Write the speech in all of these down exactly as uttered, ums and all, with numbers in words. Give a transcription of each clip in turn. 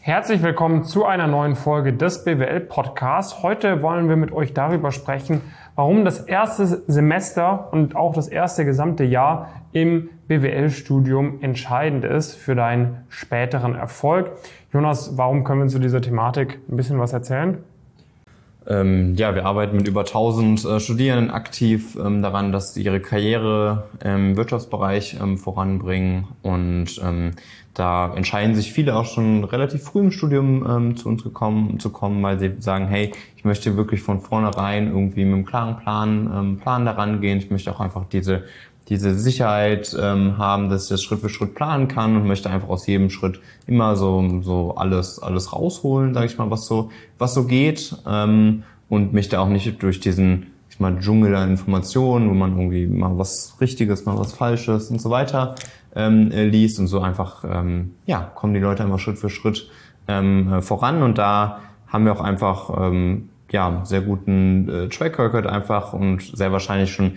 Herzlich willkommen zu einer neuen Folge des B W L-Podcasts. Heute wollen wir mit euch darüber sprechen, warum das erste Semester und auch das erste gesamte Jahr im B W L-Studium entscheidend ist für deinen späteren Erfolg. Jonas, warum können wir zu dieser Thematik ein bisschen was erzählen? Ähm, ja, wir arbeiten mit über tausend äh, Studierenden aktiv ähm, daran, dass sie ihre Karriere im Wirtschaftsbereich ähm, voranbringen und ähm, da entscheiden sich viele auch schon relativ früh im Studium ähm, zu uns gekommen, zu kommen, weil sie sagen, hey, ich möchte wirklich von vornherein irgendwie mit einem klaren Plan, ähm, Plan daran gehen. Ich möchte auch einfach diese diese Sicherheit ähm, haben, dass ich das Schritt für Schritt planen kann und möchte einfach aus jedem Schritt immer so so alles alles rausholen, sage ich mal, was so was so geht ähm, und mich da auch nicht durch diesen ich mal Dschungel an Informationen, wo man irgendwie mal was Richtiges, mal was Falsches und so weiter ähm, liest und so einfach ähm, ja kommen die Leute einfach Schritt für Schritt ähm, voran und da haben wir auch einfach ähm, ja sehr guten äh, Track Record einfach und sehr wahrscheinlich schon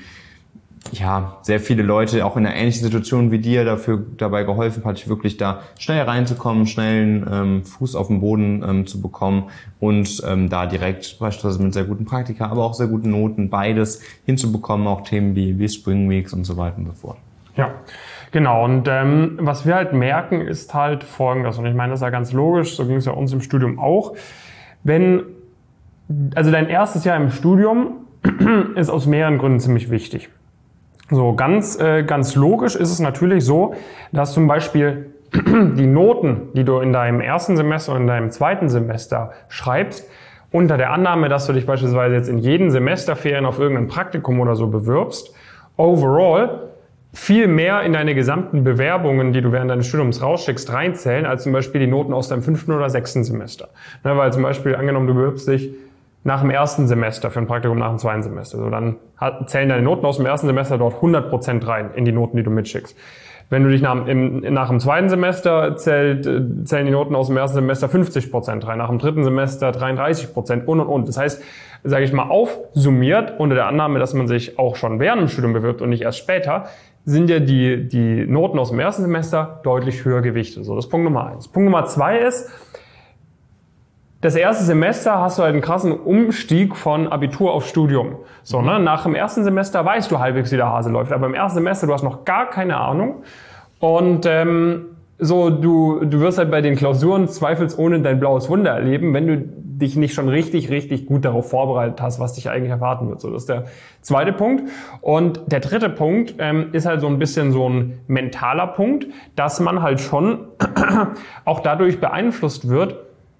ja, sehr viele Leute auch in einer ähnlichen Situation wie dir dafür dabei geholfen hat, wirklich da schnell reinzukommen, schnell einen ähm, Fuß auf den Boden ähm, zu bekommen und ähm, da direkt beispielsweise mit sehr guten Praktika, aber auch sehr guten Noten beides hinzubekommen, auch Themen wie, wie Spring Weeks und so weiter und so fort. Ja, genau. Und ähm, was wir halt merken, ist halt Folgendes. Und ich meine, das ist ja ganz logisch, so ging es ja uns im Studium auch. Wenn, also dein erstes Jahr im Studium ist aus mehreren Gründen ziemlich wichtig. So, ganz, äh, ganz logisch ist es natürlich so, dass zum Beispiel die Noten, die du in deinem ersten Semester und in deinem zweiten Semester schreibst, unter der Annahme, dass du dich beispielsweise jetzt in jeden Semesterferien auf irgendein Praktikum oder so bewirbst, overall viel mehr in deine gesamten Bewerbungen, die du während deines Studiums rausschickst, reinzählen, als zum Beispiel die Noten aus deinem fünften oder sechsten Semester. Ne, weil zum Beispiel, angenommen, du bewirbst dich nach dem ersten Semester für ein Praktikum nach dem zweiten Semester. So, dann zählen deine Noten aus dem ersten Semester dort hundert Prozent rein in die Noten, die du mitschickst. Wenn du dich nach, im, nach dem zweiten Semester zählt, zählen die Noten aus dem ersten Semester fünfzig Prozent rein, nach dem dritten Semester dreiunddreißig Prozent und und und. Das heißt, sage ich mal, aufsummiert unter der Annahme, dass man sich auch schon während dem Studium bewirbt und nicht erst später, sind ja die, die Noten aus dem ersten Semester deutlich höher gewichtet. So, das ist Punkt Nummer eins. Punkt Nummer zwei ist, das erste Semester hast du halt einen krassen Umstieg von Abitur auf Studium. So, ne? Nach dem ersten Semester weißt du halbwegs, wie der Hase läuft. Aber im ersten Semester, du hast noch gar keine Ahnung. Und ähm, so, du, du wirst halt bei den Klausuren zweifelsohne dein blaues Wunder erleben, wenn du dich nicht schon richtig, richtig gut darauf vorbereitet hast, was dich eigentlich erwarten wird. So, das ist der zweite Punkt. Und der dritte Punkt ähm, ist halt so ein bisschen so ein mentaler Punkt, dass man halt schon auch dadurch beeinflusst wird,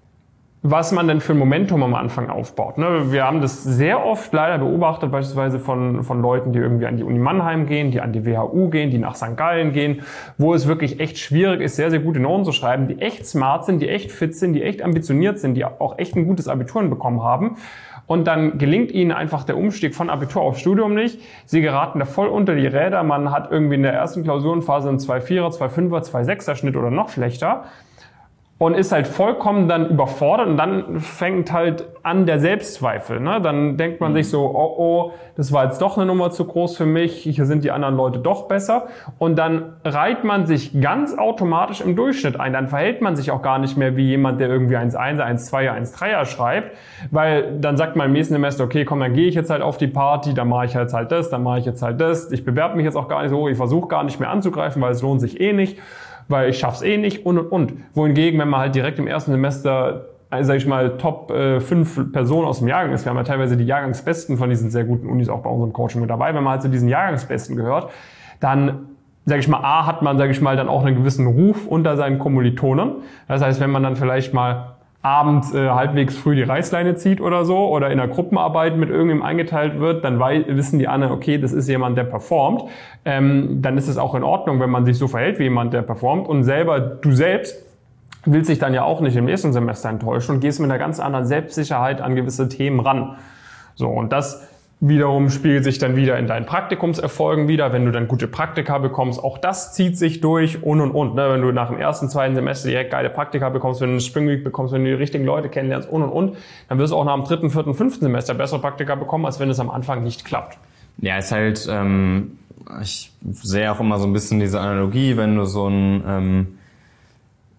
was man denn für ein Momentum am Anfang aufbaut. Wir haben das sehr oft leider beobachtet, beispielsweise von, von Leuten, die irgendwie an die Uni Mannheim gehen, die an die W H U gehen, die nach Sankt Gallen gehen, wo es wirklich echt schwierig ist, sehr, sehr gute Noten zu schreiben, die echt smart sind, die echt fit sind, die echt ambitioniert sind, die auch echt ein gutes Abitur bekommen haben. Und dann gelingt ihnen einfach der Umstieg von Abitur auf Studium nicht. Sie geraten da voll unter die Räder. Man hat irgendwie in der ersten Klausurenphase einen zwei Komma vierer, zwei Komma fünfer, zwei Komma sechser Schnitt oder noch schlechter. Und ist halt vollkommen dann überfordert und dann fängt halt an der Selbstzweifel. Ne? Dann denkt man mhm. sich so, oh oh, das war jetzt doch eine Nummer zu groß für mich, hier sind die anderen Leute doch besser. Und dann reiht man sich ganz automatisch im Durchschnitt ein. Dann verhält man sich auch gar nicht mehr wie jemand, der irgendwie eins Komma eins, eins Komma zwei, eins Komma drei schreibt. Weil dann sagt man im nächsten Semester, okay, komm, dann gehe ich jetzt halt auf die Party, dann mache ich jetzt halt das, dann mache ich jetzt halt das. Ich bewerbe mich jetzt auch gar nicht so, ich versuche gar nicht mehr anzugreifen, weil es lohnt sich eh nicht. Weil ich schaff's eh nicht und und und. Wohingegen, wenn man halt direkt im ersten Semester, sag ich mal, Top fünf Personen aus dem Jahrgang ist, wir haben ja teilweise die Jahrgangsbesten von diesen sehr guten Unis auch bei unserem Coaching mit dabei, wenn man halt zu diesen Jahrgangsbesten gehört, dann, sag ich mal, A, hat man, sag ich mal, dann auch einen gewissen Ruf unter seinen Kommilitonen. Das heißt, wenn man dann vielleicht mal abends äh, halbwegs früh die Reißleine zieht oder so oder in einer Gruppenarbeit mit irgendjemandem eingeteilt wird, dann wei- wissen die anderen, okay, das ist jemand, der performt. Ähm, dann ist es auch in Ordnung, wenn man sich so verhält wie jemand, der performt. Und selber, du selbst willst dich dann ja auch nicht im nächsten Semester enttäuschen und gehst mit einer ganz anderen Selbstsicherheit an gewisse Themen ran. So, und das wiederum spiegelt sich dann wieder in deinen Praktikumserfolgen wieder, wenn du dann gute Praktika bekommst. Auch das zieht sich durch und und und. Ne? Wenn du nach dem ersten, zweiten Semester direkt geile Praktika bekommst, wenn du eine Spring Week bekommst, wenn du die richtigen Leute kennenlernst und und und, dann wirst du auch nach dem dritten, vierten, fünften Semester bessere Praktika bekommen, als wenn es am Anfang nicht klappt. Ja, ist halt, ähm, ich sehe auch immer so ein bisschen diese Analogie, wenn du so ein, ähm,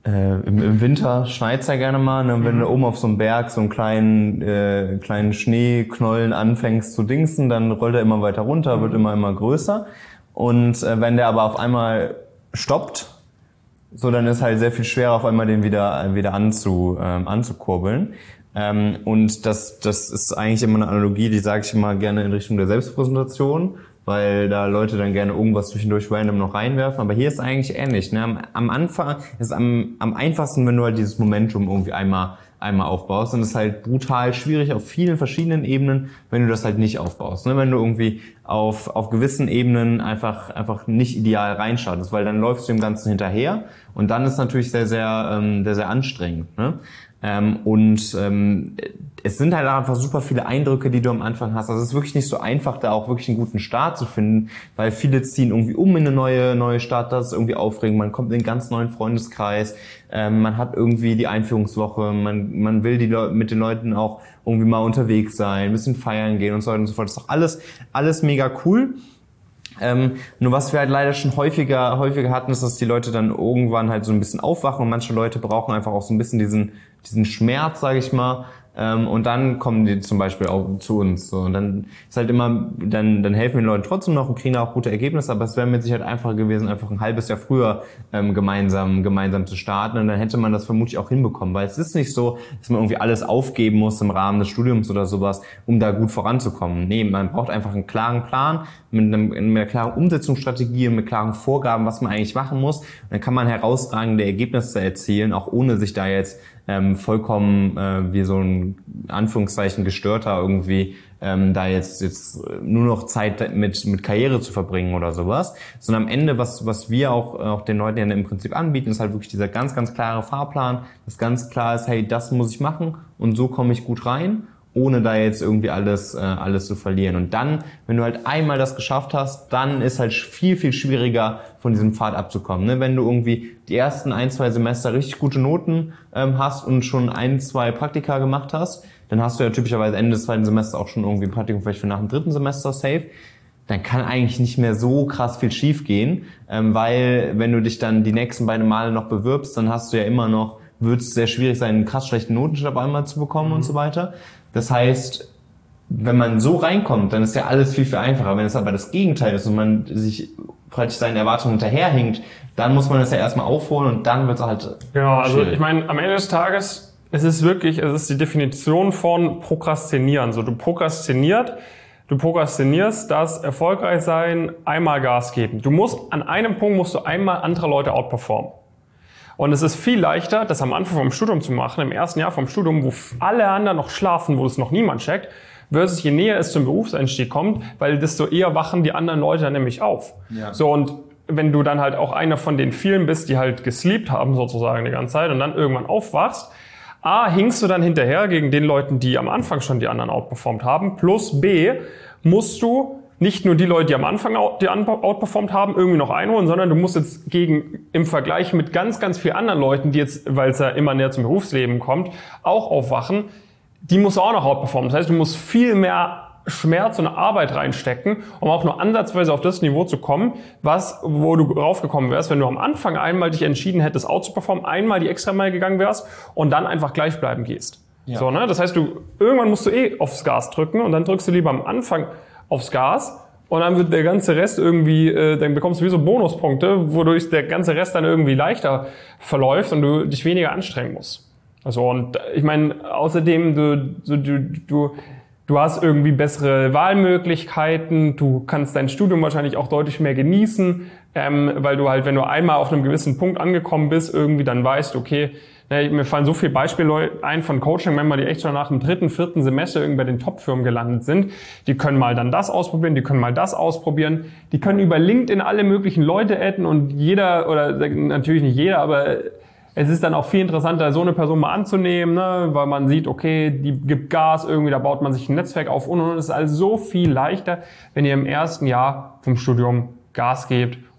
Äh, im, Im Winter schneit's ja gerne mal, ne? Wenn mhm. du oben auf so einem Berg so einen kleinen, äh, kleinen Schneeknollen anfängst zu dingsen, dann rollt er immer weiter runter, mhm. wird immer, immer größer. Und äh, wenn der aber auf einmal stoppt, so dann ist halt sehr viel schwerer, auf einmal den wieder, wieder anzu, ähm, anzukurbeln. Ähm, und das, das ist eigentlich immer eine Analogie, die sage ich immer gerne in Richtung der Selbstpräsentation, weil da Leute dann gerne irgendwas zwischendurch random noch reinwerfen. Aber hier ist eigentlich ähnlich. Ne? Am, am Anfang ist am, am einfachsten, wenn du halt dieses Momentum irgendwie einmal, einmal aufbaust. Und es ist halt brutal schwierig auf vielen verschiedenen Ebenen, wenn du das halt nicht aufbaust. Ne? Wenn du irgendwie auf, auf gewissen Ebenen einfach, einfach nicht ideal reinstartest, weil dann läufst du dem Ganzen hinterher. Und dann ist natürlich sehr, sehr, ähm, sehr, sehr anstrengend. Ne? Ähm, und ähm, es sind halt einfach super viele Eindrücke, die du am Anfang hast. Also es ist wirklich nicht so einfach, da auch wirklich einen guten Start zu finden, weil viele ziehen irgendwie um in eine neue neue Stadt, das ist irgendwie aufregend. Man kommt in einen ganz neuen Freundeskreis, ähm, man hat irgendwie die Einführungswoche, man man will die Le- mit den Leuten auch irgendwie mal unterwegs sein, ein bisschen feiern gehen und so weiter und so fort. Das ist doch alles alles mega cool. Ähm, nur was wir halt leider schon häufiger häufiger hatten, ist, dass die Leute dann irgendwann halt so ein bisschen aufwachen und manche Leute brauchen einfach auch so ein bisschen diesen diesen Schmerz, sage ich mal, ähm, und dann kommen die zum Beispiel auch zu uns. So. Und dann ist halt immer, dann dann helfen wir den Leuten trotzdem noch und kriegen auch gute Ergebnisse, aber es wäre mit Sicherheit einfacher gewesen, einfach ein halbes Jahr früher ähm, gemeinsam gemeinsam zu starten und dann hätte man das vermutlich auch hinbekommen, weil es ist nicht so, dass man irgendwie alles aufgeben muss im Rahmen des Studiums oder sowas, um da gut voranzukommen. Nee, man braucht einfach einen klaren Plan, mit, einem, mit einer klaren Umsetzungsstrategie und mit klaren Vorgaben, was man eigentlich machen muss. Und dann kann man herausragende Ergebnisse erzielen, auch ohne sich da jetzt ähm, vollkommen äh, wie so ein Anführungszeichen gestörter irgendwie ähm, da jetzt jetzt nur noch Zeit mit mit Karriere zu verbringen oder sowas, sondern am Ende, was was wir auch auch den Leuten ja im Prinzip anbieten, ist halt wirklich dieser ganz ganz klare Fahrplan, das ganz klar ist, hey, das muss ich machen und so komme ich gut rein, ohne da jetzt irgendwie alles äh, alles zu verlieren. Und dann, wenn du halt einmal das geschafft hast, dann ist halt viel, viel schwieriger, von diesem Pfad abzukommen. Ne? Wenn du irgendwie die ersten ein, zwei Semester richtig gute Noten ähm, hast und schon ein, zwei Praktika gemacht hast, dann hast du ja typischerweise Ende des zweiten Semesters auch schon irgendwie ein Praktikum vielleicht für nach dem dritten Semester safe. Dann kann eigentlich nicht mehr so krass viel schief gehen, ähm, weil wenn du dich dann die nächsten beiden Male noch bewirbst, dann hast du ja immer noch, wird es sehr schwierig sein, einen krass schlechten Notenschnitt einmal zu bekommen mhm. und so weiter. Das heißt, wenn man so reinkommt, dann ist ja alles viel, viel einfacher. Wenn es aber das Gegenteil ist und man sich praktisch seinen Erwartungen hinterherhinkt, dann muss man das ja erstmal aufholen und dann wird es halt Genau, also schwierig. Ich meine, am Ende des Tages, es ist wirklich, es ist die Definition von Prokrastinieren. So, du prokrastiniert, du prokrastinierst das erfolgreich sein, einmal Gas geben. Du musst, an einem Punkt musst du einmal andere Leute outperformen. Und es ist viel leichter, das am Anfang vom Studium zu machen, im ersten Jahr vom Studium, wo alle anderen noch schlafen, wo es noch niemand checkt, versus je näher es zum Berufseinstieg kommt, weil desto eher wachen die anderen Leute dann nämlich auf. Ja. So, und wenn du dann halt auch einer von den vielen bist, die halt gesleept haben sozusagen die ganze Zeit und dann irgendwann aufwachst, A, hinkst du dann hinterher gegen den Leuten, die am Anfang schon die anderen outperformt haben, plus B, musst du nicht nur die Leute, die am Anfang die outperformt haben, irgendwie noch einholen, sondern du musst jetzt gegen, im Vergleich mit ganz, ganz vielen anderen Leuten, die jetzt, weil es ja immer näher zum Berufsleben kommt, auch aufwachen, die musst du auch noch outperformen. Das heißt, du musst viel mehr Schmerz und Arbeit reinstecken, um auch nur ansatzweise auf das Niveau zu kommen, was, wo du raufgekommen wärst, wenn du am Anfang einmal dich entschieden hättest, out zu performen, einmal die Extrameile gegangen wärst und dann einfach gleich bleiben gehst. Ja. So, ne? Das heißt, du, irgendwann musst du eh aufs Gas drücken und dann drückst du lieber am Anfang aufs Gas und dann wird der ganze Rest irgendwie, äh, dann bekommst du wie so Bonuspunkte, wodurch der ganze Rest dann irgendwie leichter verläuft und du dich weniger anstrengen musst. Also, und ich meine, außerdem, du, so, du, du, du hast irgendwie bessere Wahlmöglichkeiten, du kannst dein Studium wahrscheinlich auch deutlich mehr genießen, ähm, weil du halt, wenn du einmal auf einem gewissen Punkt angekommen bist, irgendwie dann weißt, okay, ne, mir fallen so viele Beispiele ein von Coaching-Member, die echt schon nach dem dritten, vierten Semester irgendwie bei den Top-Firmen gelandet sind. Die können mal dann das ausprobieren, die können mal das ausprobieren, die können über LinkedIn alle möglichen Leute adden und jeder, oder natürlich nicht jeder, aber es ist dann auch viel interessanter, so eine Person mal anzunehmen, ne, weil man sieht, okay, die gibt Gas, irgendwie, da baut man sich ein Netzwerk auf und, und es ist alles so viel leichter, wenn ihr im ersten Jahr vom Studium Gas gebt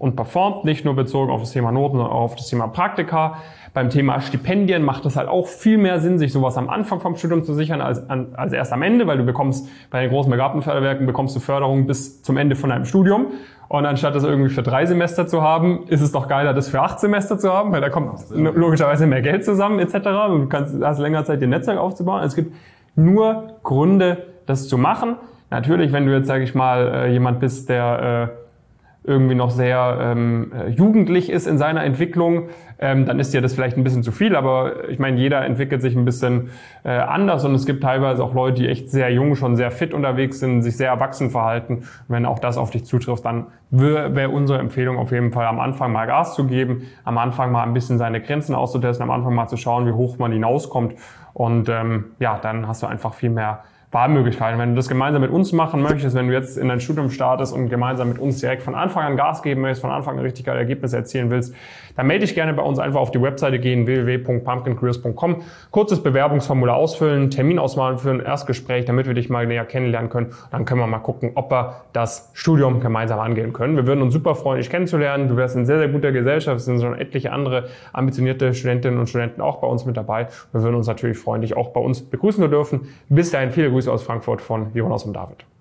und performt, nicht nur bezogen auf das Thema Noten, sondern auch auf das Thema Praktika. Beim Thema Stipendien macht es halt auch viel mehr Sinn, sich sowas am Anfang vom Studium zu sichern, als, als erst am Ende, weil du bekommst bei den großen Begabtenförderwerken bekommst du Förderung bis zum Ende von deinem Studium. Und anstatt das irgendwie für drei Semester zu haben, ist es doch geiler, das für acht Semester zu haben, weil da kommt logischerweise mehr Geld zusammen et cetera. Du kannst, hast länger Zeit, dir Netzwerk aufzubauen. Es gibt nur Gründe, das zu machen. Natürlich, wenn du jetzt, sage ich mal, jemand bist, der äh, irgendwie noch sehr ähm, jugendlich ist in seiner Entwicklung, ähm, dann ist dir das vielleicht ein bisschen zu viel, aber ich meine, jeder entwickelt sich ein bisschen äh, anders und es gibt teilweise auch Leute, die echt sehr jung, schon sehr fit unterwegs sind, sich sehr erwachsen verhalten. Und wenn auch das auf dich zutrifft, dann wäre unsere Empfehlung auf jeden Fall am Anfang mal Gas zu geben, am Anfang mal ein bisschen seine Grenzen auszutesten, am Anfang mal zu schauen, wie hoch man hinauskommt und ähm, ja, dann hast du einfach viel mehr Wahlmöglichkeiten. Wenn du das gemeinsam mit uns machen möchtest, wenn du jetzt in dein Studium startest und gemeinsam mit uns direkt von Anfang an Gas geben möchtest, von Anfang an richtig geile Ergebnisse erzielen willst, dann melde dich gerne bei uns, einfach auf die Webseite gehen, w w w punkt pumpkin careers punkt com, kurzes Bewerbungsformular ausfüllen, Termin ausmalen für ein Erstgespräch, damit wir dich mal näher kennenlernen können. Dann können wir mal gucken, ob wir das Studium gemeinsam angehen können. Wir würden uns super freuen, dich kennenzulernen. Du wärst in sehr, sehr guter Gesellschaft. Es sind schon etliche andere ambitionierte Studentinnen und Studenten auch bei uns mit dabei. Wir würden uns natürlich freuen, dich auch bei uns begrüßen zu dürfen. Bis dahin viele Grüße aus Frankfurt von Jonas und David.